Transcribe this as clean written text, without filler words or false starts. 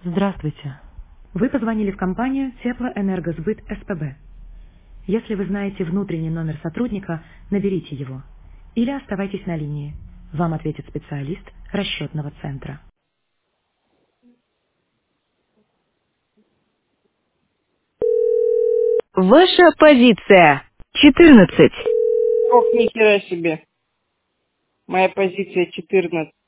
Здравствуйте. Вы позвонили в компанию Теплоэнергосбыт СПБ. Если вы знаете внутренний номер сотрудника, наберите его. Или оставайтесь на линии. Вам ответит специалист расчетного центра. Ваша позиция 14. Ох, нихера себе. Моя позиция 14.